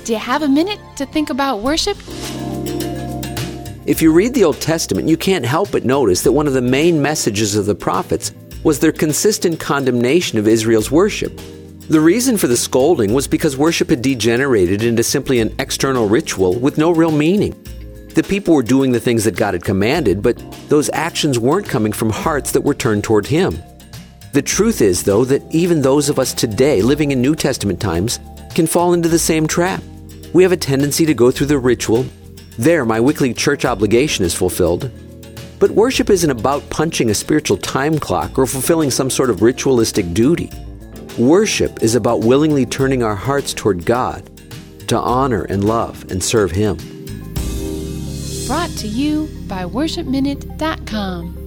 Do you have a minute to think about worship? If you read the Old Testament, you can't help but notice that one of the main messages of the prophets was their consistent condemnation of Israel's worship. The reason for the scolding was because worship had degenerated into simply an external ritual with no real meaning. The people were doing the things that God had commanded, but those actions weren't coming from hearts that were turned toward Him. The truth is, though, that even those of us today living in New Testament times can fall into the same trap. We have a tendency to go through the ritual. There, my weekly church obligation is fulfilled. But worship isn't about punching a spiritual time clock or fulfilling some sort of ritualistic duty. Worship is about willingly turning our hearts toward God to honor and love and serve Him. Brought to you by worshipminute.com.